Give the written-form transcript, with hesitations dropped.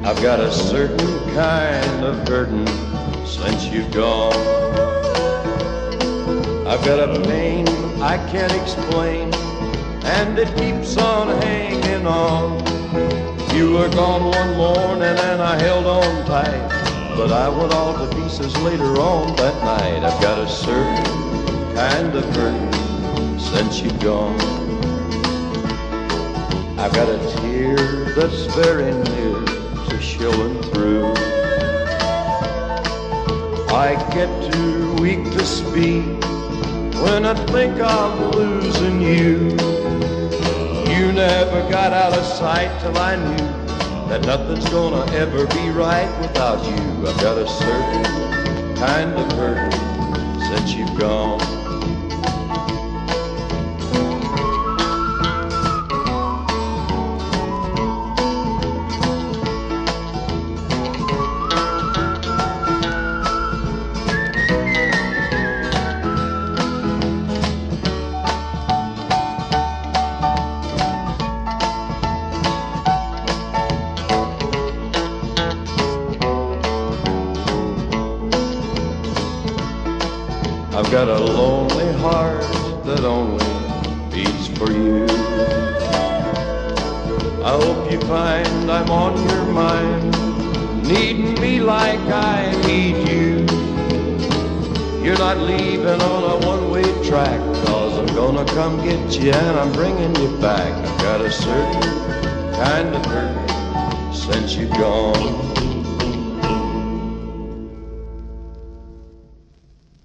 I've got a certain kind of hurtin' since you've gone. I've got a pain I can't explain, and it keeps on hanging on. You were gone one morning and I held on tight, but I went all to pieces later on that night. I've got a certain kind of hurtin' since you've gone. I've got a tear that's very near to showing through. I get too weak to speak when I think I'm losing you. You never got out of sight till I knew that nothing's gonna ever be right without you. I've got a certain kind of hurt since you've gone. I've got a lonely heart that only beats for you. I hope you find I'm on your mind, needing me like I need you. You're not leaving on a one-way track, 'cause I'm gonna come get you and I'm bringing you back. I've got a certain kind of hurt since you've gone.